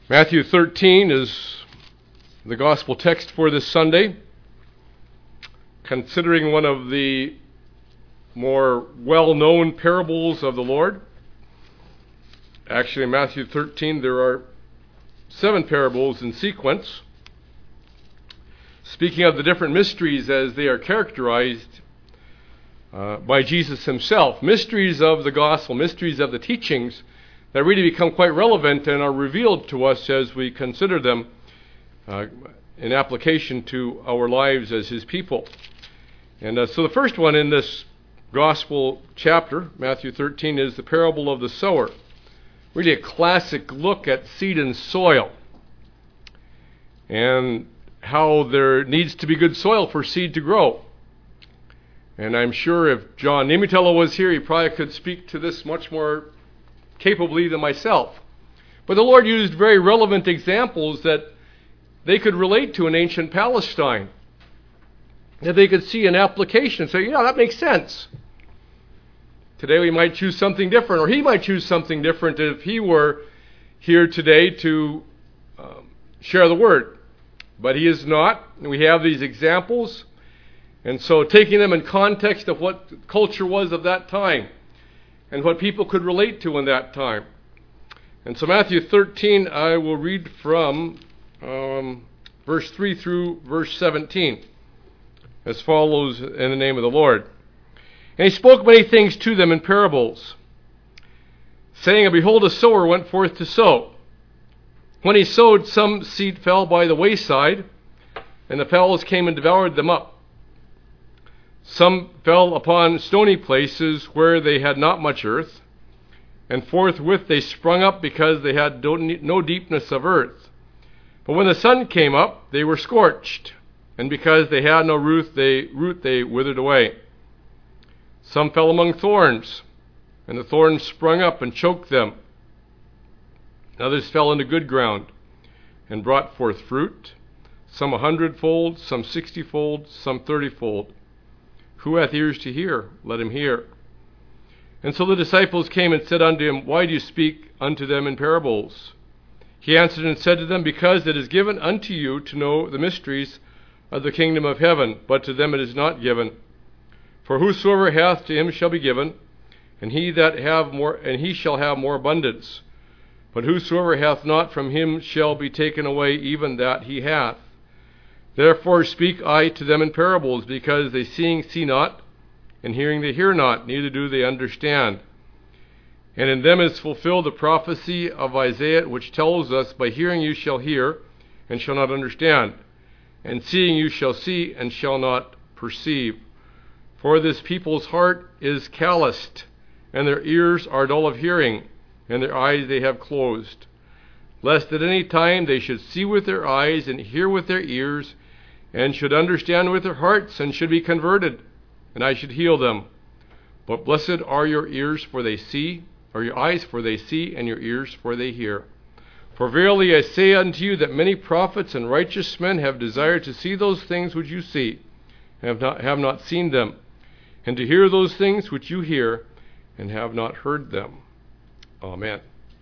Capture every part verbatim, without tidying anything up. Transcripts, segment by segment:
Matthew thirteen is the gospel text for this Sunday. Considering one of the more well-known parables of the Lord. Actually, in Matthew thirteen, there are seven parables in sequence, speaking of the different mysteries as they are characterized uh, by Jesus himself. Mysteries of the gospel, mysteries of the teachings that really become quite relevant and are revealed to us as we consider them uh, in application to our lives as his people. And uh, so the first one in this gospel chapter, Matthew thirteen, is the parable of the sower. Really a classic look at seed and soil and how there needs to be good soil for seed to grow. And I'm sure if John Nimitella was here, he probably could speak to this much more capably than myself. But the Lord used very relevant examples that they could relate to in ancient Palestine, that they could see an application and say, yeah, that makes sense. Today we might choose something different, or he might choose something different if he were here today to um, share the word. But he is not. And we have these examples. And so taking them in context of what culture was of that time and what people could relate to in that time. And so Matthew thirteen, I will read from um, verse three through verse seventeen, as follows in the name of the Lord. And he spoke many things to them in parables, saying, behold, a sower went forth to sow. When he sowed, some seed fell by the wayside, and the fowls came and devoured them up. Some fell upon stony places where they had not much earth, and forthwith they sprung up because they had no deepness of earth. But when the sun came up, they were scorched, and because they had no root, they, root, they withered away. Some fell among thorns, and the thorns sprung up and choked them. Others fell into good ground and brought forth fruit, some a hundredfold, some sixtyfold, some thirtyfold. Who hath ears to hear? Let him hear. And so the disciples came and said unto him, why do you speak unto them in parables? He answered and said to them, because it is given unto you to know the mysteries of the kingdom of heaven, but to them it is not given. For whosoever hath, to him shall be given, and he that have more, and he shall have more abundance. But whosoever hath not, from him shall be taken away even that he hath. Therefore speak I to them in parables, because they seeing see not, and hearing they hear not, neither do they understand. And in them is fulfilled the prophecy of Isaiah, which tells us, by hearing you shall hear, and shall not understand, and seeing you shall see, and shall not perceive. For this people's heart is calloused, and their ears are dull of hearing, and their eyes they have closed, lest at any time they should see with their eyes, and hear with their ears, and should understand with their hearts, and should be converted, and I should heal them. But blessed are your ears, for they see, or your eyes, for they see, and your ears, for they hear. For verily I say unto you that many prophets and righteous men have desired to see those things which you see, and have not, have not seen them, and to hear those things which you hear, and have not heard them. Amen.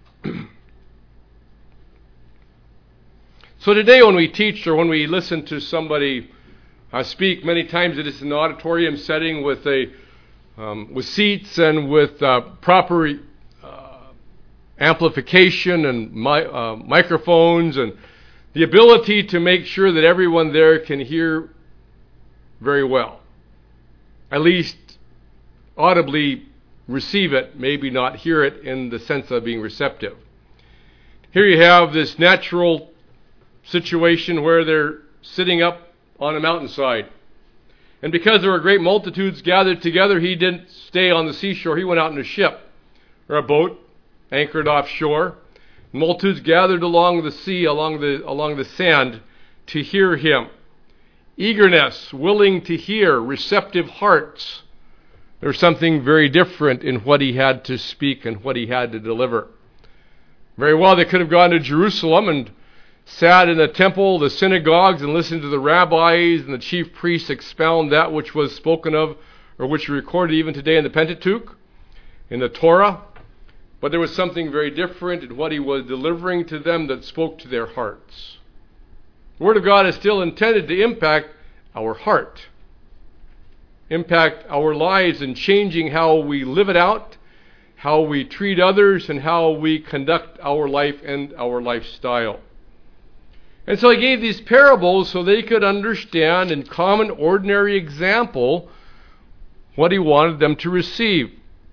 So today when we teach or when we listen to somebody uh, speak, many times it is in an auditorium setting with a um, with seats and with uh, proper uh, amplification and mi- uh, microphones and the ability to make sure that everyone there can hear very well. At least audibly receive it, maybe not hear it in the sense of being receptive. Here you have this natural situation where they're sitting up on a mountainside. And because there were great multitudes gathered together, he didn't stay on the seashore. He went out in a ship or a boat anchored offshore. Multitudes gathered along the sea, along the, along the sand to hear him. Eagerness, willing to hear, receptive hearts. There's something very different in what he had to speak and what he had to deliver. Very well, they could have gone to Jerusalem and sat in the temple, the synagogues, and listened to the rabbis and the chief priests expound that which was spoken of, or which is recorded even today in the Pentateuch, in the Torah. But there was something very different in what he was delivering to them that spoke to their hearts. The Word of God is still intended to impact our heart, impact our lives in changing how we live it out, how we treat others, and how we conduct our life and our lifestyle. And so he gave these parables so they could understand in common, ordinary example what he wanted them to receive.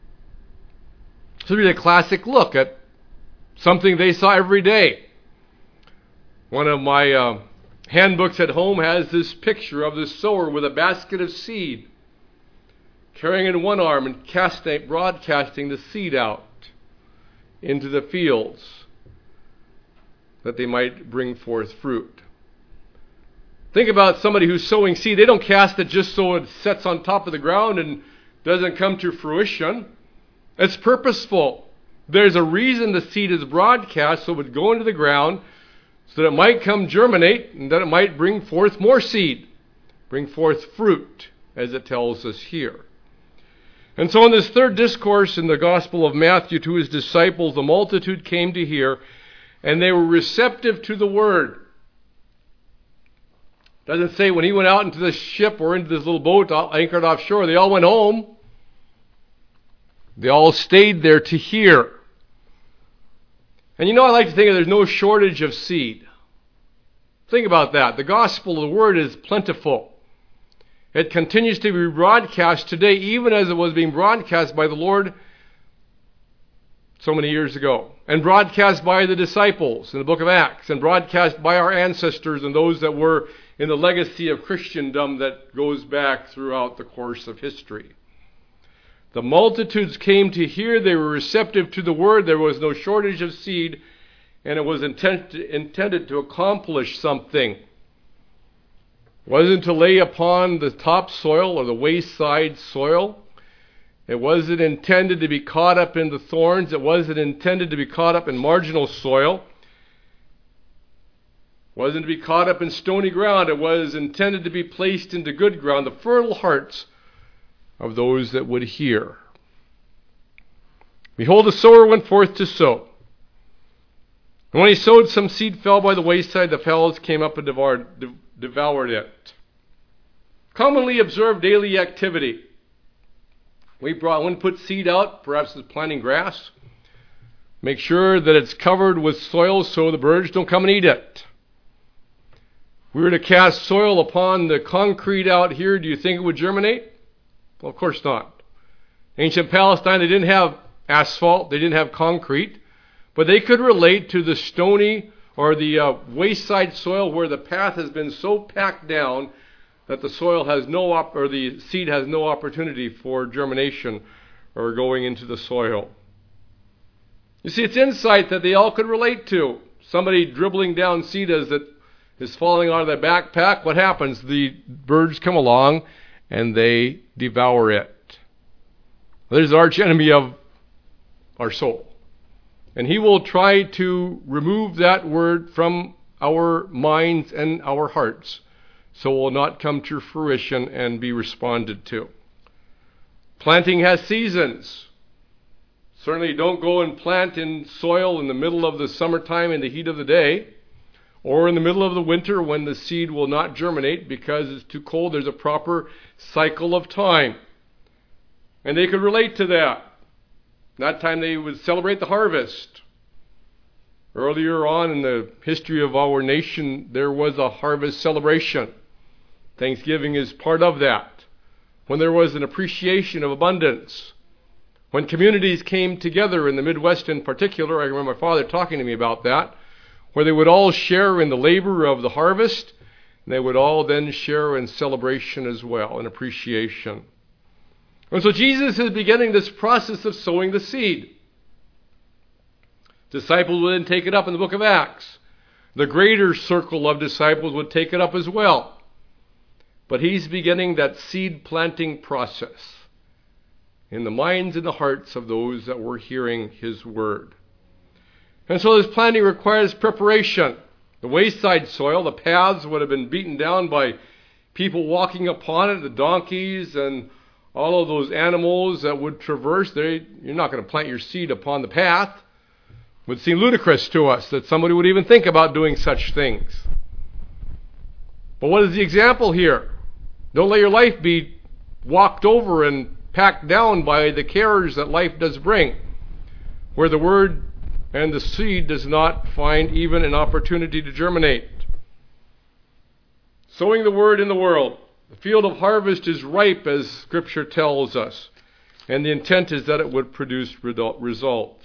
So here's a classic look at something they saw every day. One of my uh, handbooks at home has this picture of the sower with a basket of seed, carrying it in one arm and casting, broadcasting the seed out into the fields that they might bring forth fruit. Think about somebody who's sowing seed. They don't cast it just so it sets on top of the ground and doesn't come to fruition. It's purposeful. There's a reason the seed is broadcast, so it would go into the ground so that it might come germinate and that it might bring forth more seed, bring forth fruit, as it tells us here. And so in this third discourse in the Gospel of Matthew to his disciples, the multitude came to hear, and they were receptive to the word. It doesn't say when he went out into the ship or into this little boat anchored offshore, they all went home. They all stayed there to hear. And you know, I like to think that there's no shortage of seed. Think about that. The gospel of the word is plentiful. It continues to be broadcast today, even as it was being broadcast by the Lord so many years ago, and broadcast by the disciples in the book of Acts, and broadcast by our ancestors and those that were in the legacy of Christendom that goes back throughout the course of history. The multitudes came to hear. They were receptive to the word. There was no shortage of seed, and it was intent, intended to accomplish something. It wasn't to lay upon the top soil or the wayside soil. It wasn't intended to be caught up in the thorns. It wasn't intended to be caught up in marginal soil. It wasn't to be caught up in stony ground. It was intended to be placed into good ground, the fertile hearts of those that would hear. Behold, the sower went forth to sow. And when he sowed, some seed fell by the wayside. The fowls came up and devoured, devoured it. Commonly observed daily activity. We brought one put seed out, perhaps it's planting grass. Make sure that it's covered with soil so the birds don't come and eat it. We were to cast soil upon the concrete out here. Do you think it would germinate? Well, of course not. Ancient Palestine, they didn't have asphalt, they didn't have concrete, but they could relate to the stony or the uh, wayside soil where the path has been so packed down that the soil has no op- or the seed has no opportunity for germination or going into the soil. You see, it's insight that they all could relate to. Somebody dribbling down seed as it is falling out of their backpack. What happens? The birds come along and they devour it. There's the arch enemy of our soul. And he will try to remove that word from our minds and our hearts, so it will not come to fruition and be responded to. Planting has seasons. Certainly don't go and plant in soil in the middle of the summertime in the heat of the day, or in the middle of the winter when the seed will not germinate because it's too cold. There's a proper cycle of time. And they could relate to that. That time they would celebrate the harvest. Earlier on in the history of our nation, there was a harvest celebration. Thanksgiving is part of that. When there was an appreciation of abundance. When communities came together in the Midwest in particular, I remember my father talking to me about that, where they would all share in the labor of the harvest, and they would all then share in celebration as well, in appreciation. And so Jesus is beginning this process of sowing the seed. Disciples would then take it up in the book of Acts. The greater circle of disciples would take it up as well. But he's beginning that seed planting process in the minds and the hearts of those that were hearing his word. And so this planting requires preparation. The wayside soil, the paths would have been beaten down by people walking upon it, the donkeys and all of those animals that would traverse, they, you're not going to plant your seed upon the path. It would seem ludicrous to us that somebody would even think about doing such things. But what is the example here? Don't let your life be walked over and packed down by the cares that life does bring, where the word and the seed does not find even an opportunity to germinate. Sowing the word in the world. The field of harvest is ripe, as Scripture tells us, and the intent is that it would produce results.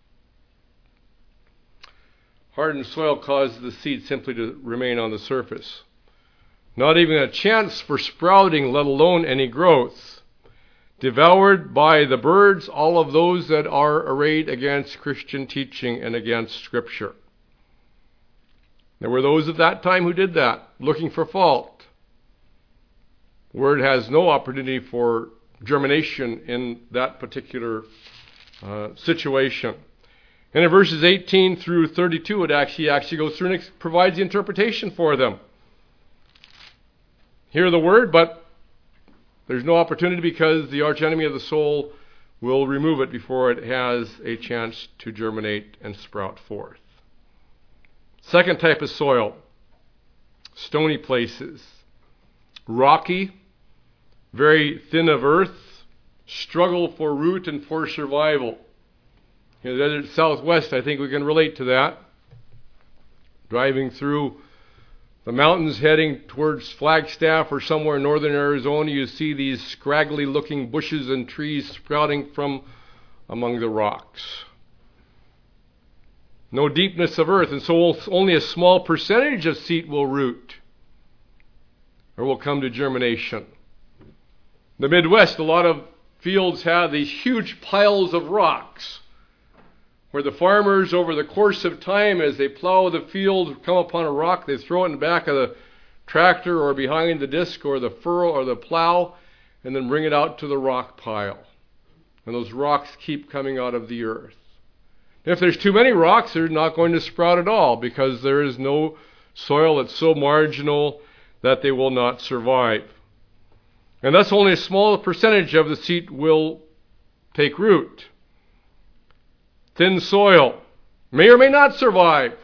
Hardened soil causes the seed simply to remain on the surface. Not even a chance for sprouting, let alone any growth. Devoured by the birds, all of those that are arrayed against Christian teaching and against Scripture. There were those at that time who did that, looking for fault. Word has no opportunity for germination in that particular uh, situation. And in verses eighteen through thirty-two, it actually actually goes through and ex- provides the interpretation for them. Hear the word, but there's no opportunity because the archenemy of the soul will remove it before it has a chance to germinate and sprout forth. Second type of soil, stony places, rocky, very thin of earth, struggle for root and for survival. In the desert southwest, I think we can relate to that. Driving through the mountains heading towards Flagstaff or somewhere in northern Arizona, you see these scraggly looking bushes and trees sprouting from among the rocks. No deepness of earth, and so only a small percentage of seed will root or will come to germination. The Midwest, a lot of fields have these huge piles of rocks where the farmers, over the course of time, as they plow the field, come upon a rock, they throw it in the back of the tractor or behind the disc or the furrow or the plow, and then bring it out to the rock pile. And those rocks keep coming out of the earth. If there's too many rocks, they're not going to sprout at all because there is no soil that's so marginal that they will not survive. And thus only a small percentage of the seed will take root. Thin soil may or may not survive.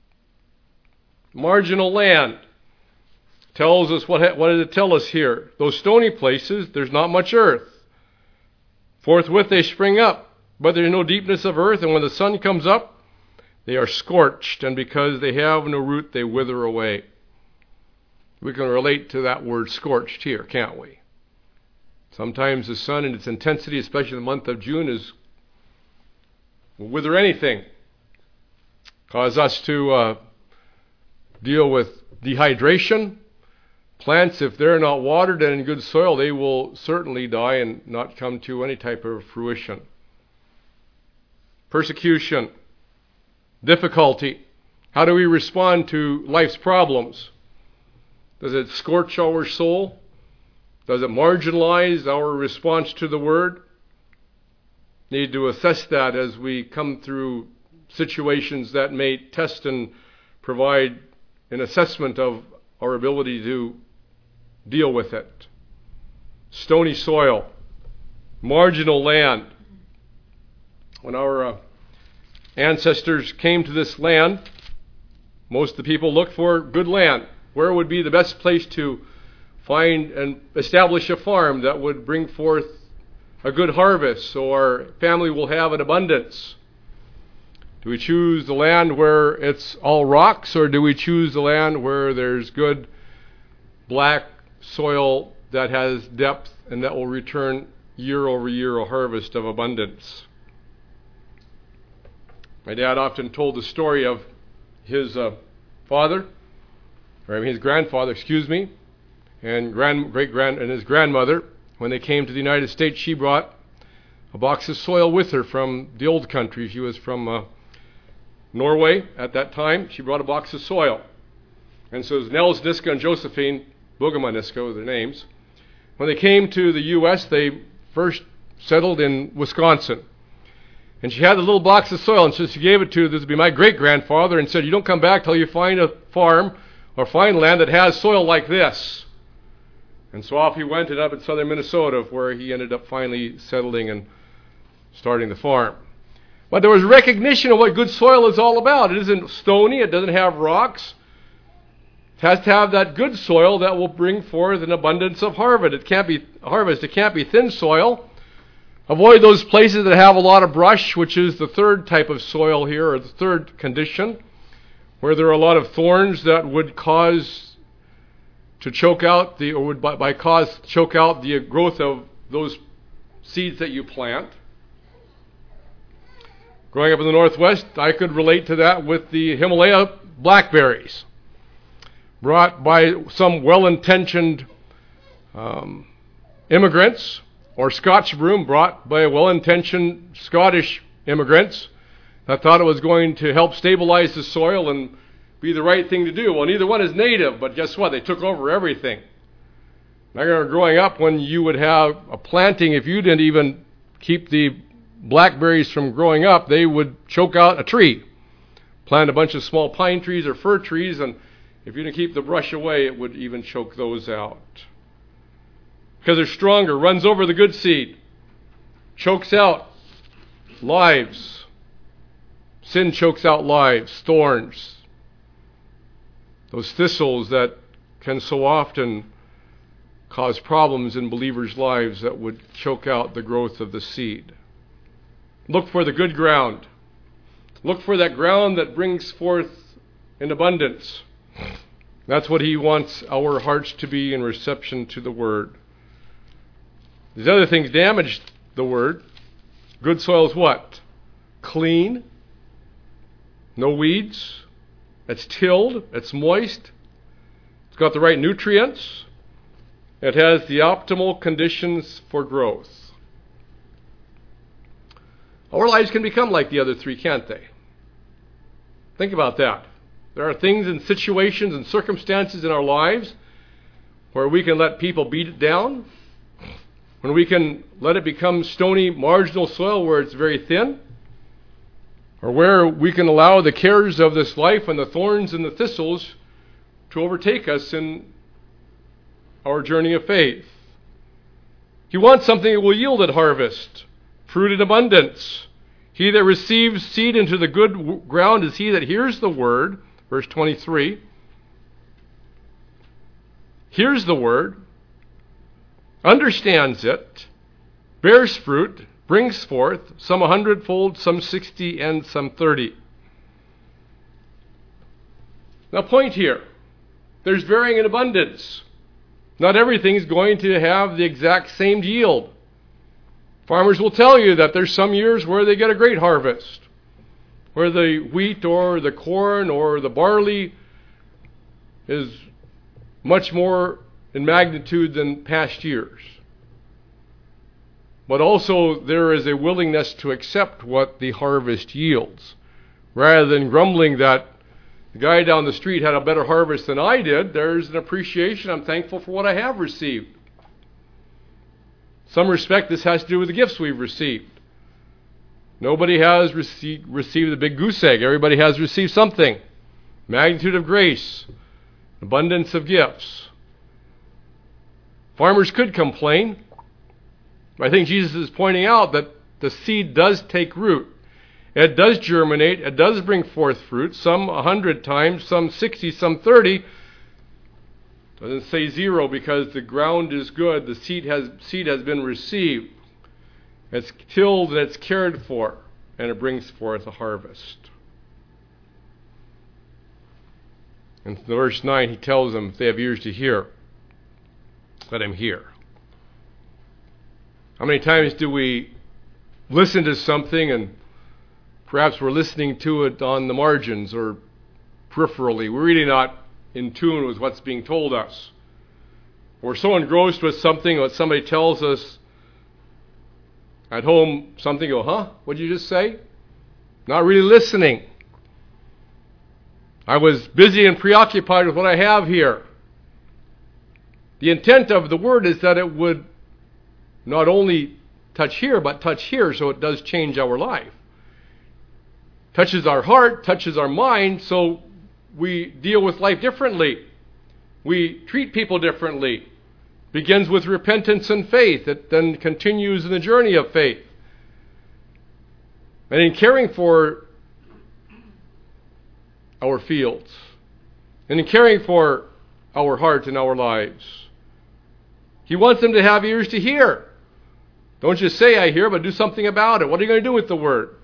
Marginal land tells us, what, what did it tell us here? Those stony places, there's not much earth. Forthwith they spring up, but there is no deepness of earth, and when the sun comes up, they are scorched, and because they have no root, they wither away. We can relate to that word scorched here, can't we? Sometimes the sun in its intensity, especially in the month of June, is will wither anything. Cause us to uh, deal with dehydration. Plants, if they're not watered and in good soil, they will certainly die and not come to any type of fruition. Persecution, difficulty. How do we respond to life's problems? Does it scorch our soul? Does it marginalize our response to the word? Need to assess that as we come through situations that may test and provide an assessment of our ability to deal with it. Stony soil, marginal land. When our uh, ancestors came to this land, most of the people looked for good land. Where would be the best place to find and establish a farm that would bring forth a good harvest so our family will have an abundance? Do we choose the land where it's all rocks, or do we choose the land where there's good black soil that has depth and that will return year over year a harvest of abundance? My dad often told the story of his uh, father, or I mean his grandfather, excuse me, and grand, great grand and his grandmother. When they came to the United States, she brought a box of soil with her from the old country. She was from uh, Norway at that time. She brought a box of soil. And so it was Nels Niska and Josephine Bogema Niska were their names. When they came to the U S, they first settled in Wisconsin. And she had a little box of soil, and so she gave it to, this would be my great-grandfather, and said, you don't come back till you find a farm or find land that has soil like this. And so off he went and up in southern Minnesota, where he ended up finally settling and starting the farm. But there was recognition of what good soil is all about. It isn't stony. It doesn't have rocks. It has to have that good soil that will bring forth an abundance of harvest. It can't be harvest. It can't be thin soil. Avoid those places that have a lot of brush, which is the third type of soil here, or the third condition, where there are a lot of thorns that would cause to choke out the, or would by, by cause choke out the growth of those seeds that you plant. Growing up in the Northwest, I could relate to that with the Himalaya blackberries, brought by some well-intentioned um, immigrants, or Scotch broom brought by well-intentioned Scottish immigrants that thought it was going to help stabilize the soil and be the right thing to do. Well, neither one is native, but guess what? They took over everything. I remember growing up when you would have a planting, if you didn't even keep the blackberries from growing up, they would choke out a tree. Plant a bunch of small pine trees or fir trees, and if you didn't keep the brush away, it would even choke those out. Because they're stronger, runs over the good seed, chokes out lives. Sin chokes out lives, thorns. Those thistles that can so often cause problems in believers' lives that would choke out the growth of the seed. Look for the good ground. Look for that ground that brings forth in abundance. That's what he wants our hearts to be in reception to the Word. These other things damage the Word. Good soil is what? Clean. No weeds. It's tilled. It's moist. It's got the right nutrients. It has the optimal conditions for growth. Our lives can become like the other three, can't they? Think about that. There are things and situations and circumstances in our lives where we can let people beat it down, when we can let it become stony, marginal soil where it's very thin, or where we can allow the cares of this life and the thorns and the thistles to overtake us in our journey of faith. He wants something that will yield at harvest, fruit in abundance. He that receives seed into the good ground is he that hears the word, verse twenty-three. Hears the word, understands it, bears fruit, brings forth, some a hundredfold, some sixty, and some thirty. Now, point here. There's varying in abundance. Not everything is going to have the exact same yield. Farmers will tell you that there's some years where they get a great harvest, where the wheat or the corn or the barley is much more in magnitude than past years. But also there is a willingness to accept what the harvest yields. Rather than grumbling that the guy down the street had a better harvest than I did, there's an appreciation. I'm thankful for what I have received. In some respect, this has to do with the gifts we've received. Nobody has received, received the big goose egg. Everybody has received something. Magnitude of grace, abundance of gifts. Farmers could complain. I think Jesus is pointing out that the seed does take root. It does germinate. It does bring forth fruit, some a hundred times, some sixty, some thirty. Doesn't say zero because the ground is good. The seed has seed has been received. It's tilled and it's cared for, and it brings forth a harvest. In verse nine, he tells them, if they have ears to hear, let him hear. How many times do we listen to something and perhaps we're listening to it on the margins or peripherally? We're really not in tune with what's being told us. We're so engrossed with something, what somebody tells us at home, something, go, huh? What did you just say? Not really listening. I was busy and preoccupied with what I have here. The intent of the word is that it would not only touch here, but touch here, so it does change our life. Touches our heart, touches our mind, so we deal with life differently. We treat people differently. begins with repentance and faith. It then continues in the journey of faith. And in caring for our fields, and in caring for our heart and our lives, He wants them to have ears to hear. Don't just say, I hear, but do something about it. What are you going to do with the Word?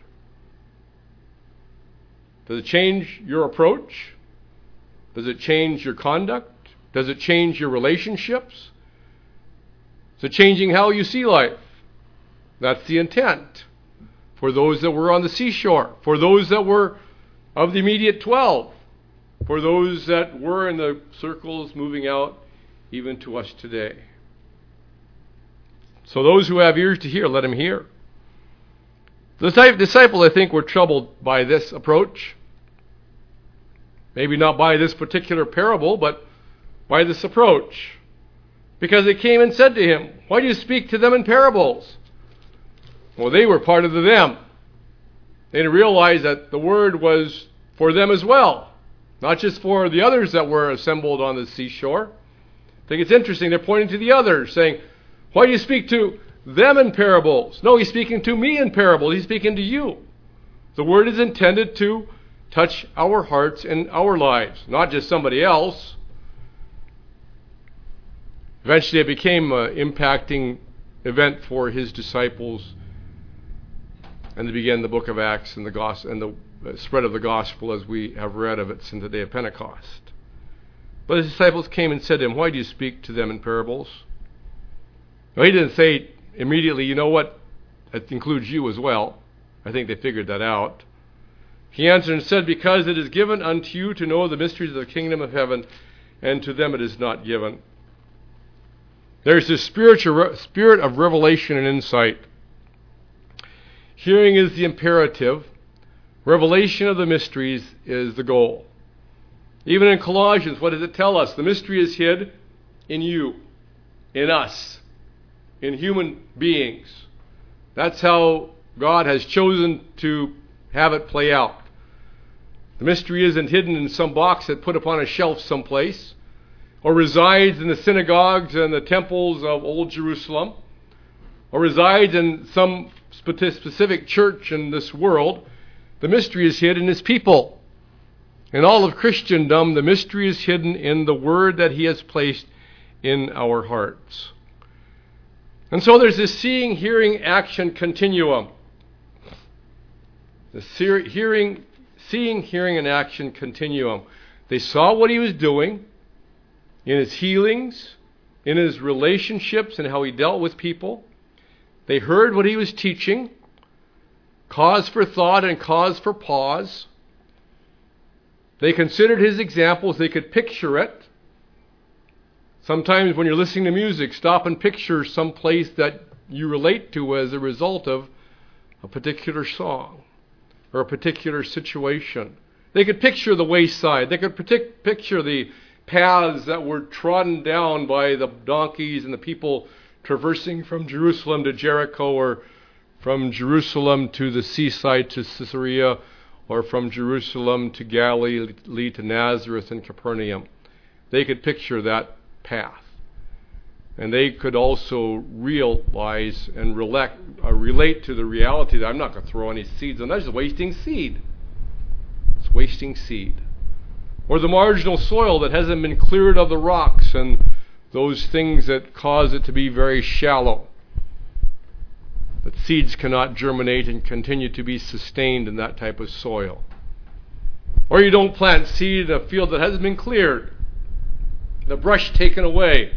Does it change your approach? Does it change your conduct? Does it change your relationships? Is it changing how you see life? That's the intent. For those that were on the seashore, for those that were of the immediate twelve, for those that were in the circles moving out even to us today. So those who have ears to hear, let them hear. The disciples, I think, were troubled by this approach. Maybe not by this particular parable, but by this approach. Because they came and said to Him, why do you speak to them in parables? Well, they were part of the them. They didn't realize that the Word was for them as well, not just for the others that were assembled on the seashore. I think it's interesting. They're pointing to the others, saying, why do you speak to them in parables? No, He's speaking to me in parables. He's speaking to you. The Word is intended to touch our hearts and our lives, not just somebody else. Eventually it became an impacting event for His disciples, and they began the book of Acts and the gospel and the spread of the gospel as we have read of it since the day of Pentecost. But His disciples came and said to Him, why do you speak to them in parables? Well, He didn't say immediately, you know what, that includes you as well. I think they figured that out. He answered and said, because it is given unto you to know the mysteries of the kingdom of heaven, and to them it is not given. There's this spiritual spirit of revelation and insight. Hearing is the imperative. Revelation of the mysteries is the goal. Even in Colossians, what does it tell us? The mystery is hid in you, in us, in human beings. That's how God has chosen to have it play out. The mystery isn't hidden in some box that put upon a shelf someplace, or resides in the synagogues and the temples of Old Jerusalem, or resides in some specific church in this world. The mystery is hid in His people. In all of Christendom, the mystery is hidden in the Word that He has placed in our hearts. And so there's this seeing, hearing, action continuum. The see- hearing, seeing, hearing, and action continuum. They saw what He was doing in His healings, in His relationships, and how He dealt with people. They heard what He was teaching, cause for thought and cause for pause. They considered His examples. They could picture it. Sometimes when you're listening to music, stop and picture some place that you relate to as a result of a particular song or a particular situation. They could picture the wayside. They could partic- picture the paths that were trodden down by the donkeys and the people traversing from Jerusalem to Jericho, or from Jerusalem to the seaside to Caesarea, or from Jerusalem to Galilee to Nazareth and Capernaum. They could picture that path. And they could also realize and relate, uh, relate to the reality that I'm not going to throw any seeds on. That's just wasting seed. It's wasting seed. Or the marginal soil that hasn't been cleared of the rocks and those things that cause it to be very shallow. But seeds cannot germinate and continue to be sustained in that type of soil. Or you don't plant seed in a field that hasn't been cleared, the brush taken away.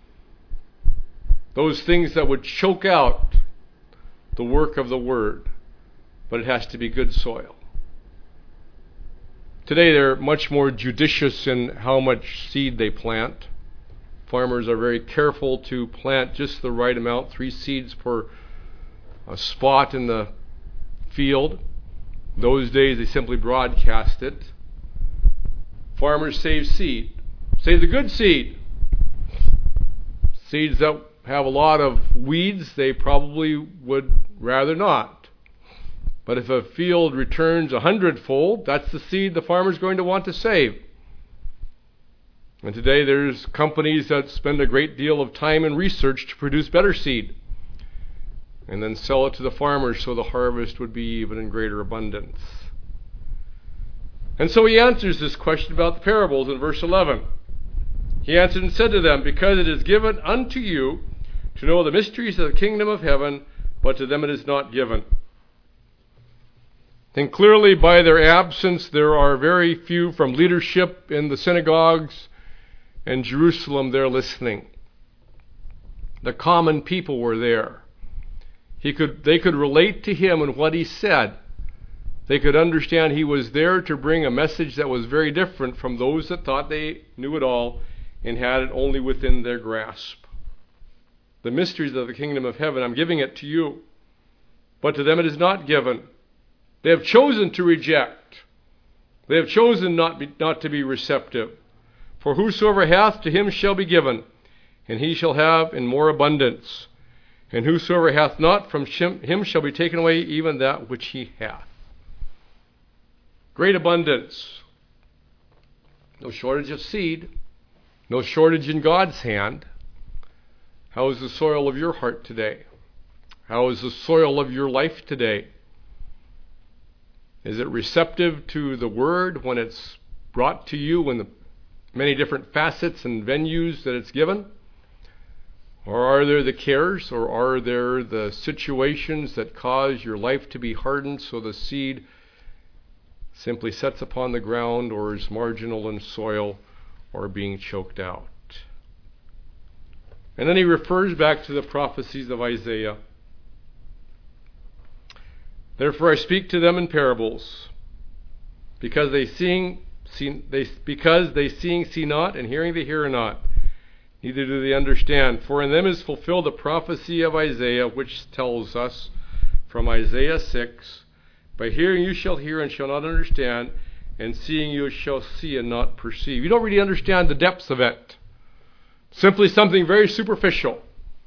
Those things that would choke out the work of the Word. But it has to be good soil. Today they're much more judicious in how much seed they plant. Farmers are very careful to plant just the right amount, three seeds per a spot in the field. Those days they simply broadcast it. Farmers save seed. Save the good seed. Seeds that have a lot of weeds, they probably would rather not. But if a field returns a hundredfold, that's the seed the farmer's going to want to save. And today there's companies that spend a great deal of time and research to produce better seed and then sell it to the farmers so the harvest would be even in greater abundance. And so he answers this question about the parables in verse eleven. He answered and said to them, because it is given unto you to know the mysteries of the kingdom of heaven, but to them it is not given. And clearly by their absence there are very few from leadership in the synagogues in Jerusalem there listening. The common people were there. He could, they could relate to him and what he said. They could understand he was there to bring a message that was very different from those that thought they knew it all and had it only within their grasp. The mysteries of the kingdom of heaven, I'm giving it to you, but to them it is not given. They have chosen to reject. They have chosen not, be, not to be receptive. For whosoever hath, to him shall be given, and he shall have in more abundance. And whosoever hath not, from him shall be taken away even that which he hath. Great abundance. No shortage of seed. No shortage in God's hand. How is the soil of your heart today? How is the soil of your life today? Is it receptive to the word when it's brought to you in the many different facets and venues that it's given? Or are there the cares, or are there the situations that cause your life to be hardened so the seed simply sets upon the ground or is marginal in soil or being choked out? And then he refers back to the prophecies of Isaiah. Therefore I speak to them in parables, because they seeing see, they because they seeing see not, and hearing they hear not, neither do they understand. For in them is fulfilled the prophecy of Isaiah, which tells us from Isaiah six, by hearing you shall hear and shall not understand, and seeing you shall see and not perceive. You don't really understand the depths of it. Simply something very superficial,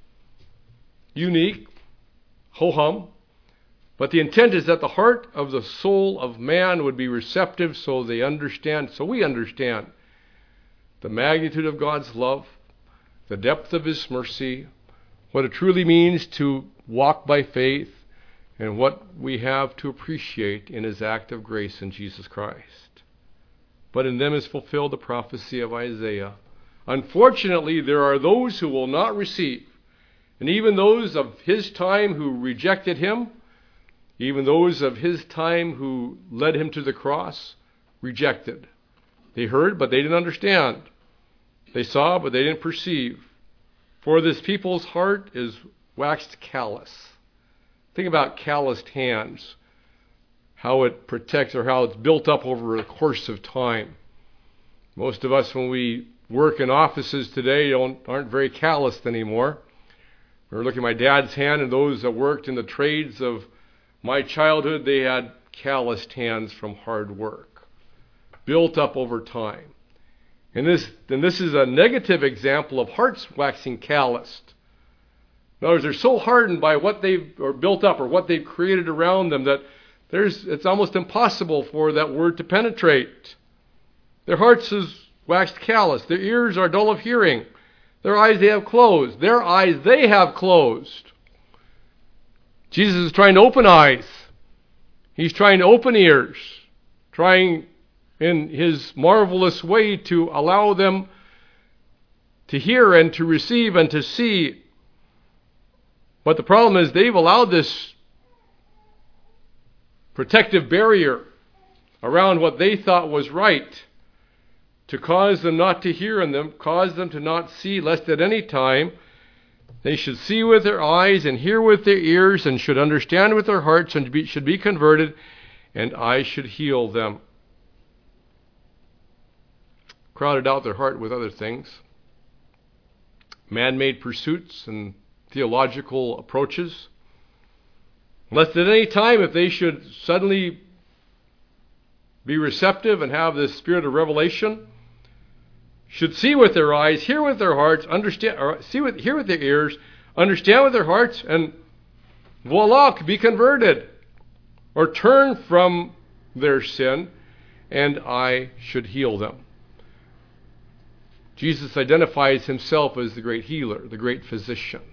unique, ho-hum. But the intent is that the heart of the soul of man would be receptive so they understand, so we understand the magnitude of God's love, the depth of his mercy, what it truly means to walk by faith, and what we have to appreciate in his act of grace in Jesus Christ. But in them is fulfilled the prophecy of Isaiah. Unfortunately, there are those who will not receive, and even those of his time who rejected him, even those of his time who led him to the cross, rejected. They heard, but they didn't understand. They saw, but they didn't perceive. For this people's heart is waxed callous. Think about calloused hands, how it protects or how it's built up over a course of time. Most of us, when we work in offices today, don't, aren't very calloused anymore. We're looking at my dad's hand, and those that worked in the trades of my childhood, they had calloused hands from hard work, built up over time. And this, and this is a negative example of hearts waxing calloused. In other words, they're so hardened by what they've or built up or what they've created around them that there's it's almost impossible for that word to penetrate. Their hearts is waxed callous. Their ears are dull of hearing. Their eyes they have closed. Their eyes they have closed. Jesus is trying to open eyes. He's trying to open ears, trying in his marvelous way to allow them to hear and to receive and to see. But the problem is they've allowed this protective barrier around what they thought was right to cause them not to hear and them, cause them to not see, lest at any time they should see with their eyes and hear with their ears and should understand with their hearts and be, should be converted, and I should heal them. Crowded out their heart with other things. Man-made pursuits and theological approaches. Lest at any time, if they should suddenly be receptive and have this spirit of revelation, should see with their eyes, hear with their hearts, understand, or see with, hear with their ears, understand with their hearts, and voila, be converted, or turn from their sin, and I should heal them. Jesus identifies himself as the great healer, the great physician.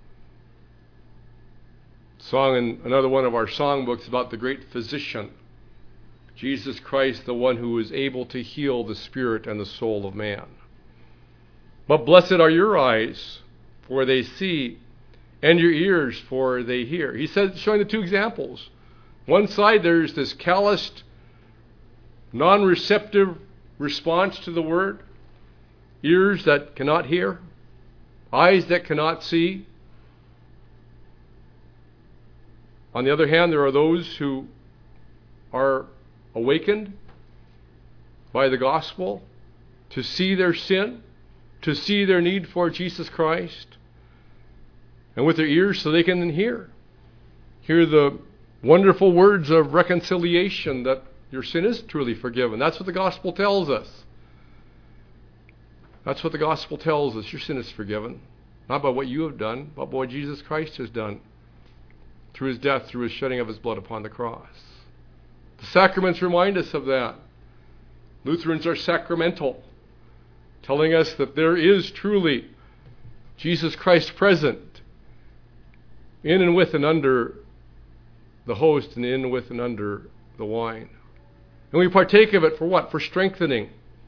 Song in another one of our songbooks about the great physician, Jesus Christ, the one who is able to heal the spirit and the soul of man. But blessed are your eyes, for they see, and your ears, for they hear. He said, showing the two examples. One side, there's this calloused, non-receptive response to the word, ears that cannot hear, eyes that cannot see. On the other hand, there are those who are awakened by the gospel to see their sin, to see their need for Jesus Christ, and with their ears so they can then hear. Hear the wonderful words of reconciliation that your sin is truly forgiven. That's what the gospel tells us. That's what the gospel tells us. Your sin is forgiven. Not by what you have done, but by what Jesus Christ has done through his death, through his shedding of his blood upon the cross. The sacraments remind us of that. Lutherans are sacramental, telling us that there is truly Jesus Christ present in and with and under the host and in, with, and under the wine. And we partake of it for what? For strengthening.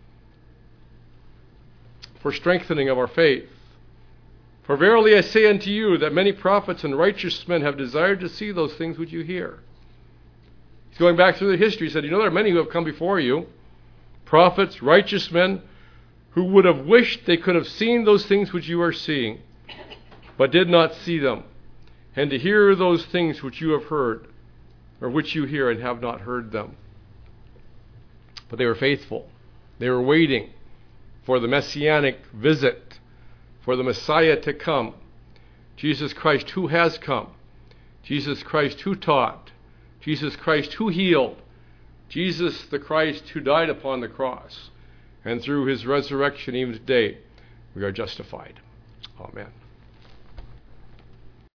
For strengthening of our faith. For verily I say unto you that many prophets and righteous men have desired to see those things which you hear. He's going back through the history. He said, you know, there are many who have come before you, prophets, righteous men, who would have wished they could have seen those things which you are seeing, but did not see them, and to hear those things which you have heard, or which you hear and have not heard them. But they were faithful. They were waiting for the messianic visit, for the Messiah to come. Jesus Christ who has come. Jesus Christ who taught. Jesus Christ who healed. Jesus the Christ who died upon the cross. And through his resurrection even today, we are justified. Amen.